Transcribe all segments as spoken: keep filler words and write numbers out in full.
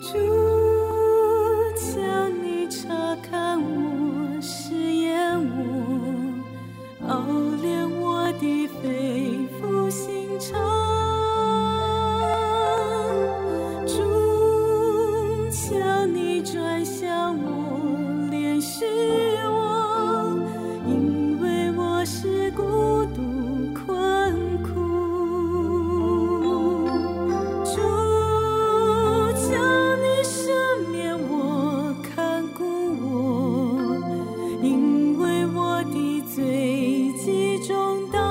主，求你察看我，试验我，熬炼我的肺腑心肠。主，求你转向我，怜恤我，因为我是孤独困苦。主，求你赦免我，看顾我，因为我的罪极重大。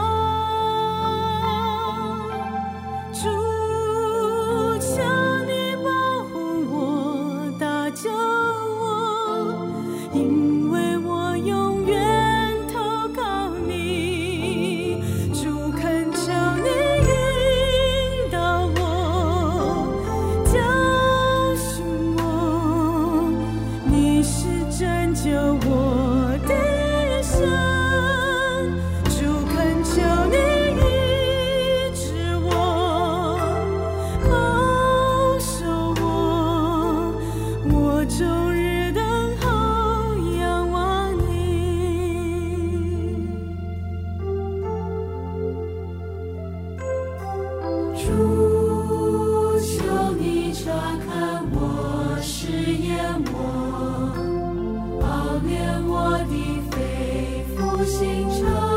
主，求你保护我，搭救我，因为我永远投靠你。主，恳求你引导我，教训我，你是拯救我的神。主，恳求你医治我，保守我，我终日等候仰望你。主，求你察看我，试验我，熬炼我的肺腑心肠。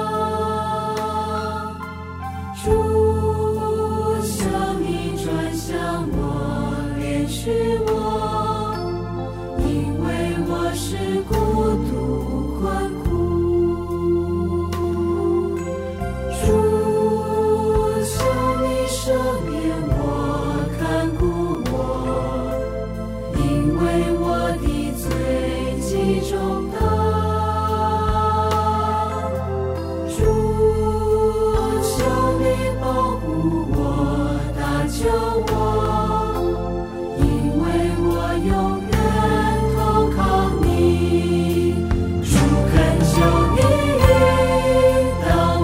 主，求你转向我，怜恤我，因为我是孤独困苦。主，求你赦免我，看顾我，因为我的罪极重大。主，求你保护我，搭救我，因为我永远投靠你。主，恳求你引导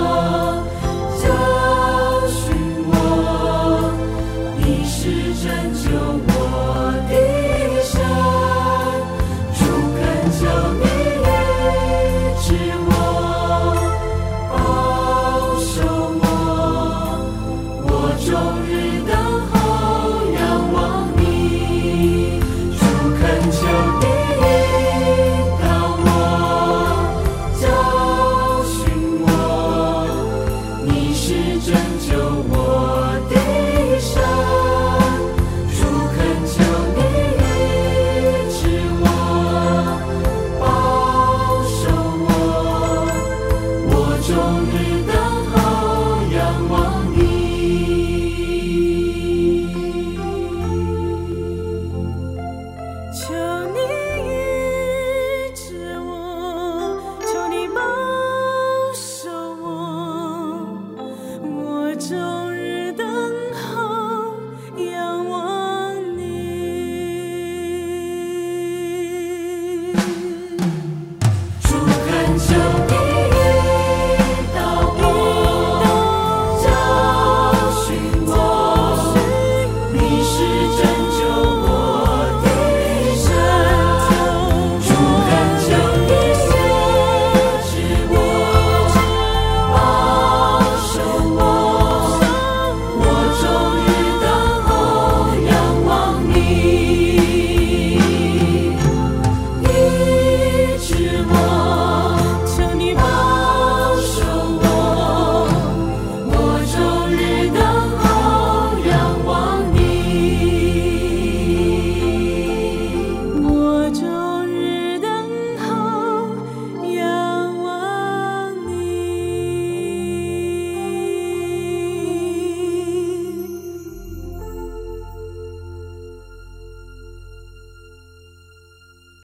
我，教训我，你是真